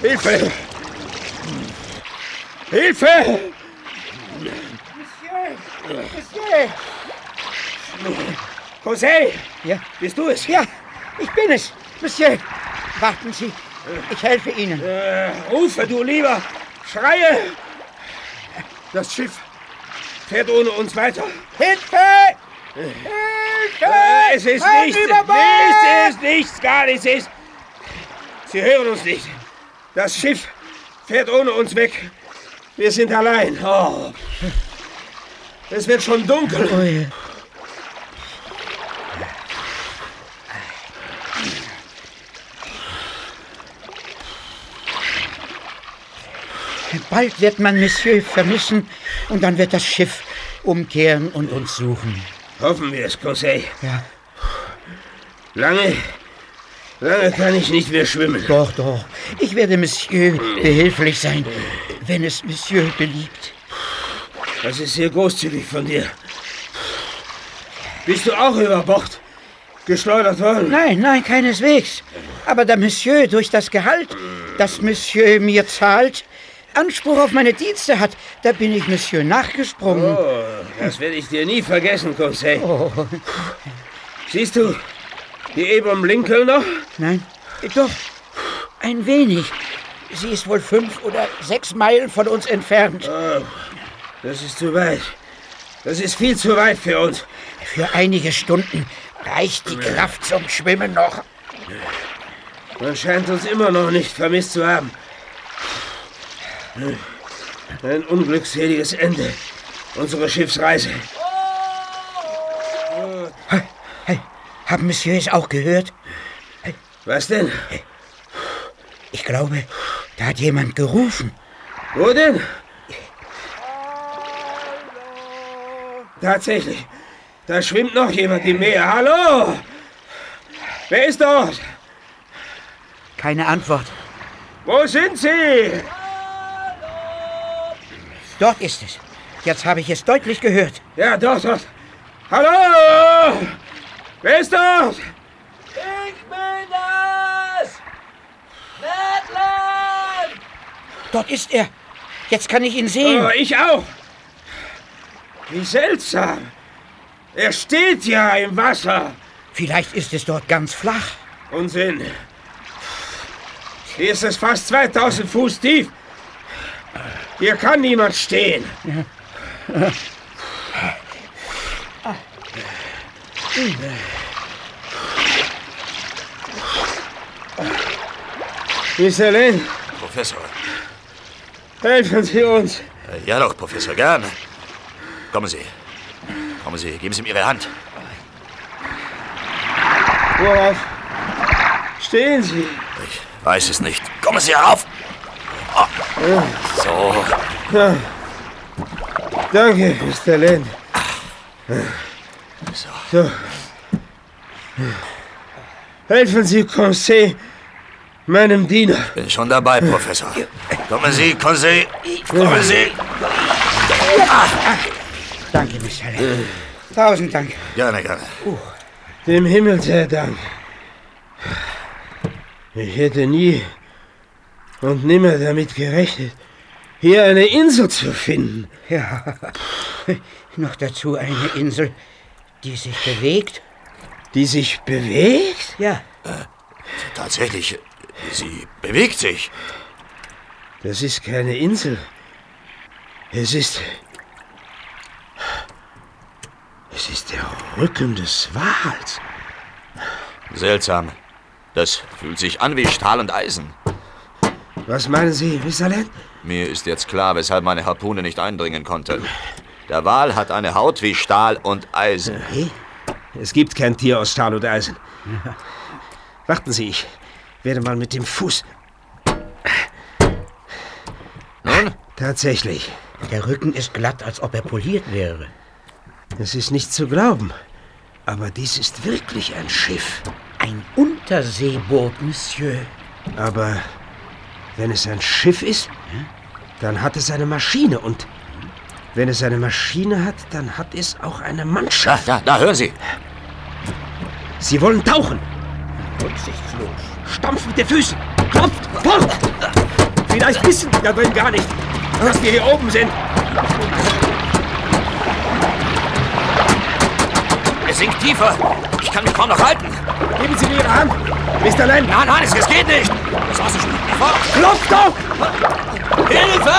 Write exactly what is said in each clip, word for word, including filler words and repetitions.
Hilfe! Hilfe! Monsieur! Monsieur! José! Ja? Bist du es? Ja, ich bin es. Monsieur, warten Sie. Ich helfe Ihnen. Äh, rufe, du Lieber! Schreie! Das Schiff fährt ohne uns weiter. Hilfe! Hilfe! Äh, es ist Hand nichts. über Bord! Es ist nichts, gar nichts. Es ist... Sie hören uns nicht. Das Schiff fährt ohne uns weg. Wir sind allein. Oh. Es wird schon dunkel. Oh ja. Bald wird man Monsieur vermissen und dann wird das Schiff umkehren und uns suchen. Hoffen wir es, Conseil. Ja. Lange, lange kann ich nicht mehr schwimmen. Doch, doch. Ich werde Monsieur behilflich sein, wenn es Monsieur beliebt. Das ist sehr großzügig von dir. Bist du auch über Bord geschleudert worden? Nein, nein, keineswegs. Aber da Monsieur durch das Gehalt, das Monsieur mir zahlt, Anspruch auf meine Dienste hat, da bin ich Monsieur nachgesprungen. Oh, das werde ich dir nie vergessen, Conseil. Oh. Siehst du die Abraham Lincoln noch? Nein, doch, ein wenig. Sie ist wohl fünf oder sechs Meilen von uns entfernt. Oh, das ist zu weit. Das ist viel zu weit für uns. Für einige Stunden reicht die Kraft zum Schwimmen noch. Man scheint uns immer noch nicht vermisst zu haben. Ein unglückseliges Ende unserer Schiffsreise. Hey, hey, haben Monsieur es auch gehört? Hey. Was denn? Ich glaube, da hat jemand gerufen. Wo denn? Tatsächlich. Da schwimmt noch jemand im Meer. Hallo? Wer ist dort? Keine Antwort. Wo sind Sie? Dort ist es. Jetzt habe ich es deutlich gehört. Ja, dort, dort. Hallo? Wer ist dort? Ich bin das! Ned Land! Dort ist er. Jetzt kann ich ihn sehen. Oh, ich auch. Wie seltsam. Er steht ja im Wasser. Vielleicht ist es dort ganz flach. Unsinn. Hier ist es fast zweitausend Fuß tief. Hier kann niemand stehen. Mister Lane. Professor. Helfen Sie uns. Äh, ja doch, Professor, gerne. Kommen Sie. Kommen Sie, geben Sie mir Ihre Hand. Worauf stehen Sie? Ich weiß es nicht. Kommen Sie herauf! Oh. So. Ja. Danke, Mister Lane. So. So. Helfen Sie Conseil, meinem Diener. Bin schon dabei, Professor. Kommen Sie, Conseil. Kommen Sie. Ah. Danke, Mister Lane. Tausend Dank. Gerne, gerne. Uh. Dem Himmel sei Dank. Ich hätte nie und nimmer damit gerechnet, hier eine Insel zu finden. Ja, noch dazu eine Insel, die sich bewegt. Die sich bewegt? Ja. Äh, tatsächlich, sie bewegt sich. Das ist keine Insel. Es ist... Es ist der Rücken des Wals. Seltsam. Das fühlt sich an wie Stahl und Eisen. Was meinen Sie, Mister Land? Mir ist jetzt klar, weshalb meine Harpune nicht eindringen konnte. Der Wal hat eine Haut wie Stahl und Eisen. Hey, es gibt kein Tier aus Stahl und Eisen. Warten Sie, ich werde mal mit dem Fuß... Nun? Tatsächlich. Der Rücken ist glatt, als ob er poliert wäre. Es ist nicht zu glauben. Aber dies ist wirklich ein Schiff. Ein Unterseeboot, Monsieur. Aber wenn es ein Schiff ist, dann hat es eine Maschine. Und wenn es eine Maschine hat, dann hat es auch eine Mannschaft. Da, da, da, hören Sie. Sie wollen tauchen. Rücksichtslos. Stampfen mit den Füßen. Klopft! Fort! Vielleicht wissen die da drin gar nicht, dass wir hier oben sind. Es sinkt tiefer. Ich kann mich kaum noch halten. Geben Sie mir Ihre Hand, Mister Land. Nein, nein, es, es geht nicht. Das Wasser spült mich fort. Klopft doch! Hilfe!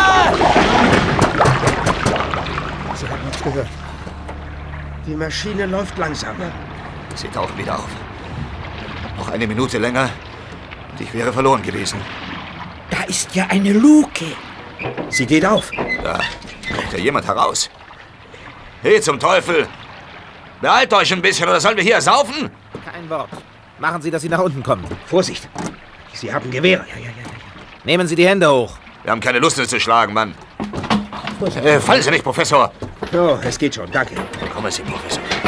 Sie haben uns gehört. Die Maschine läuft langsam. Sie tauchen wieder auf. Noch eine Minute länger und ich wäre verloren gewesen. Da ist ja eine Luke. Sie geht auf. Da kommt ja jemand heraus. Hey, zum Teufel! Beeilt euch ein bisschen, oder sollen wir hier saufen? Kein Wort. Machen Sie, dass Sie nach unten kommen. Vorsicht! Sie haben Gewehre. Ja, ja, ja, ja. Nehmen Sie die Hände hoch. Wir haben keine Lust, es zu schlagen, Mann. Äh, fallen Sie nicht, Professor. Oh, es geht schon, danke. Kommen Sie, Professor.